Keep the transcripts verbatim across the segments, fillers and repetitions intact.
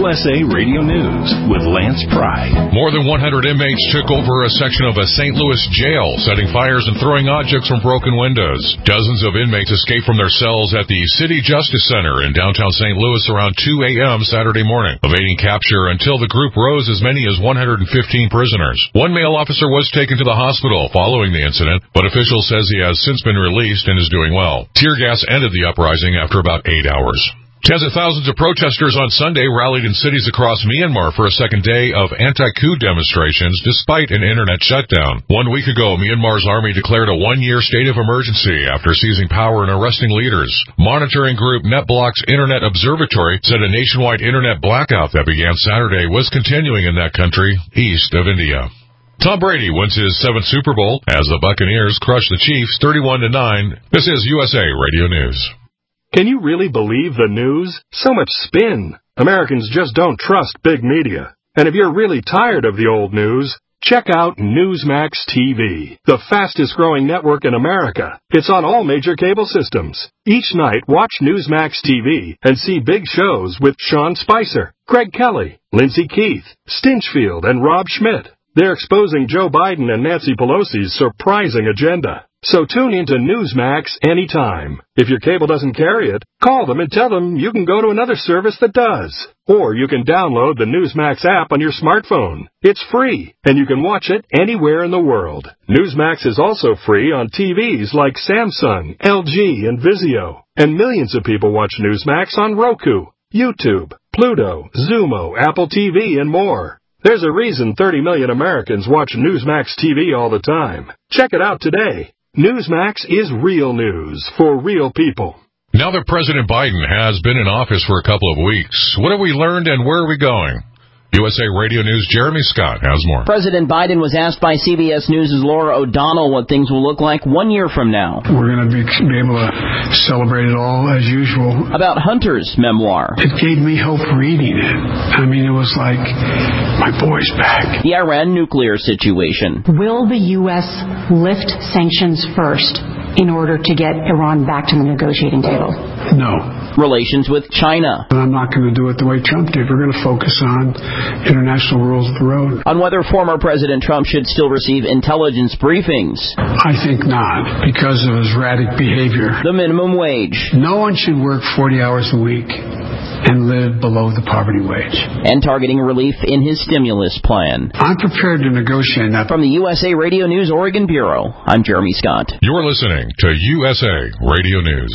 U S A Radio News with Lance Pry. More than one hundred inmates took over a section of a Saint Louis jail, setting fires and throwing objects from broken windows. Dozens of inmates escaped from their cells at the City Justice Center in downtown Saint Louis around two a.m. Saturday morning, evading capture until the group rose as many as one hundred fifteen prisoners. One male officer was taken to the hospital following the incident, but officials says he has since been released and is doing well. Tear gas ended the uprising after about eight hours. Tens of thousands of protesters on Sunday rallied in cities across Myanmar for a second day of anti-coup demonstrations despite an internet shutdown. One week ago, Myanmar's army declared a one-year state of emergency after seizing power and arresting leaders. Monitoring group NetBlock's Internet Observatory said a nationwide internet blackout that began Saturday was continuing in that country east of India. Tom Brady wins his seventh Super Bowl as the Buccaneers crush the Chiefs thirty-one to nine. This is U S A Radio News. Can you really believe the news? So much spin. Americans just don't trust big media. And if you're really tired of the old news, check out Newsmax T V, the fastest-growing network in America. It's on all major cable systems. Each night, watch Newsmax T V and see big shows with Sean Spicer, Greg Kelly, Lindsey Keith, Stinchfield, and Rob Schmidt. They're exposing Joe Biden and Nancy Pelosi's surprising agenda. So tune into Newsmax anytime. If your cable doesn't carry it, call them and tell them you can go to another service that does. Or you can download the Newsmax app on your smartphone. It's free, and you can watch it anywhere in the world. Newsmax is also free on T Vs like Samsung, L G, and Vizio. And millions of people watch Newsmax on Roku, YouTube, Pluto, Zumo, Apple T V, and more. There's a reason thirty million Americans watch Newsmax T V all the time. Check it out today. Newsmax is real news for real people. Now that President Biden has been in office for a couple of weeks, what have we learned and where are we going? U S A Radio News' Jeremy Scott has more. President Biden was asked by C B S News' Laura O'Donnell what things will look like one year from now. We're going to be, be able to celebrate it all as usual. About Hunter's memoir. It gave me hope reading it. I mean, it was like, my boy's back. The Iran nuclear situation. Will the U S lift sanctions first in order to get Iran back to the negotiating table? No. Relations with China. I'm not going to do it the way Trump did. We're going to focus on international rules of the road. On whether former President Trump should still receive intelligence briefings. I think not, because of his erratic behavior. The minimum wage. No one should work forty hours a week and live below the poverty wage. And targeting relief in his stimulus plan. I'm prepared to negotiate that. From the U S A Radio News Oregon Bureau, I'm Jeremy Scott. You're listening to U S A Radio News.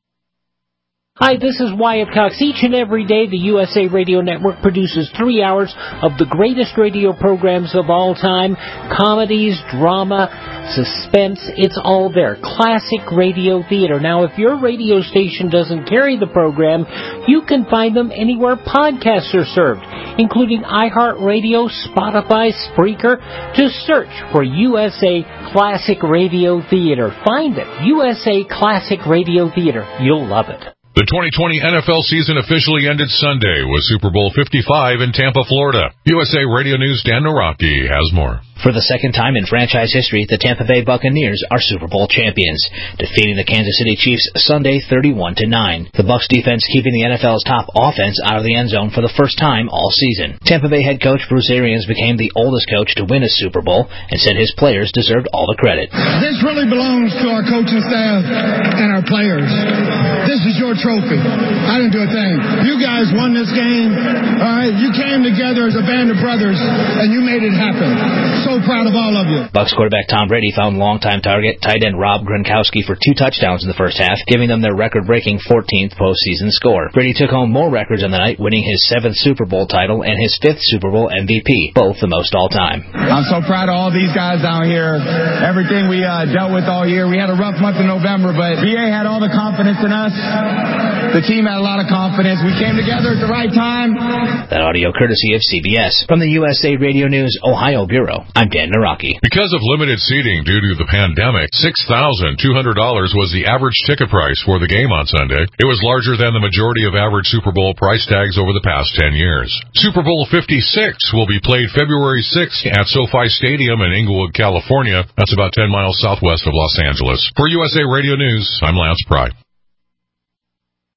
Hi, this is Wyatt Cox. Each and every day, the U S A Radio Network produces three hours of the greatest radio programs of all time. Comedies, drama, suspense, it's all there. Classic radio theater. Now, if your radio station doesn't carry the program, you can find them anywhere podcasts are served, including iHeartRadio, Spotify, Spreaker. Just search for U S A Classic Radio Theater. Find it. U S A Classic Radio Theater. You'll love it. The twenty twenty N F L season officially ended Sunday with Super Bowl fifty-five in Tampa, Florida. U S A Radio News' Dan Naraki has more. For the second time in franchise history, the Tampa Bay Buccaneers are Super Bowl champions, defeating the Kansas City Chiefs Sunday thirty-one to nine. The Bucs defense keeping the N F L's top offense out of the end zone for the first time all season. Tampa Bay head coach Bruce Arians became the oldest coach to win a Super Bowl and said his players deserved all the credit. This really belongs to our coaching staff and our players. This is your trophy. I didn't do a thing. You guys won this game. All right, you came together as a band of brothers and you made it happen. So proud of all of you. Bucs quarterback Tom Brady found longtime target tight end Rob Gronkowski for two touchdowns in the first half, giving them their record-breaking fourteenth postseason score. Brady took home more records on the night, winning his seventh Super Bowl title and his fifth Super Bowl M V P, both the most all-time. I'm so proud of all these guys down here. Everything we uh, dealt with all year. We had a rough month in November, but B A had all the confidence in us. The team had a lot of confidence. We came together at the right time. That audio courtesy of C B S. From the U S A Radio News Ohio Bureau, I'm Dan Naraki. Because of limited seating due to the pandemic, six thousand two hundred dollars was the average ticket price for the game on Sunday. It was larger than the majority of average Super Bowl price tags over the past ten years. Super Bowl fifty-six will be played February sixth at SoFi Stadium in Inglewood, California. That's about ten miles southwest of Los Angeles. For U S A Radio News, I'm Lance Pry.